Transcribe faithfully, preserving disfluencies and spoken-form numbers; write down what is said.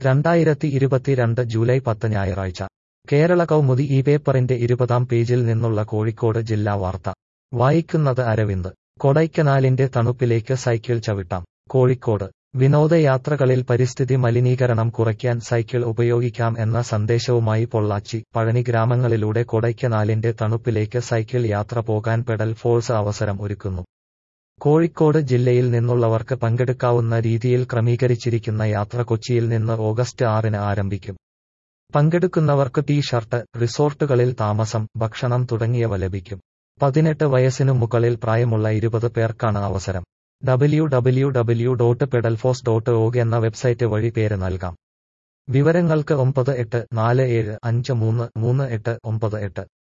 രണ്ടായിരത്തി ഇരുപത്തിരണ്ട് ജൂലൈ പത്ത് ഞായറാഴ്ച കേരള കൗമുദി ഈ പേപ്പറിന്റെ ഇരുപതാം പേജിൽ നിന്നുള്ള കോഴിക്കോട് ജില്ലാ വാർത്ത വായിക്കുന്നത് അരവിന്ദ്. കൊടൈക്കനാലിന്റെ തണുപ്പിലേക്ക് സൈക്കിൾ ചവിട്ടാം. കോഴിക്കോട് വിനോദയാത്രകളിൽ പരിസ്ഥിതി മലിനീകരണം കുറയ്ക്കാൻ സൈക്കിൾ ഉപയോഗിക്കാം എന്ന സന്ദേശവുമായി പൊള്ളാച്ചി, പഴനി ഗ്രാമങ്ങളിലൂടെ കൊടൈക്കനാലിന്റെ തണുപ്പിലേക്ക് സൈക്കിൾ യാത്ര പോകാൻ പെഡൽ ഫോഴ്സ് അവസരം ഒരുക്കുന്നു. കോഴിക്കോട് ജില്ലയിൽ നിന്നുള്ളവർക്ക് പങ്കെടുക്കാവുന്ന രീതിയിൽ ക്രമീകരിച്ചിരിക്കുന്ന യാത്ര കൊച്ചിയിൽ നിന്ന് ഓഗസ്റ്റ് ആറിന് ആരംഭിക്കും. പങ്കെടുക്കുന്നവർക്ക് ടീ ഷർട്ട്, റിസോർട്ടുകളിൽ താമസം, ഭക്ഷണം തുടങ്ങിയവ ലഭിക്കും. പതിനെട്ട് വയസ്സിനു മുകളിൽ പ്രായമുള്ള ഇരുപത് പേർക്കാണ് അവസരം. W W W dot pedal force dot org എന്ന വെബ്സൈറ്റ് വഴി പേര് നൽകാം. വിവരങ്ങൾക്ക് ഒമ്പത് എട്ട് നാല് ഏഴ് അഞ്ച് മൂന്ന് മൂന്ന് എട്ട് ഒമ്പത് എട്ട്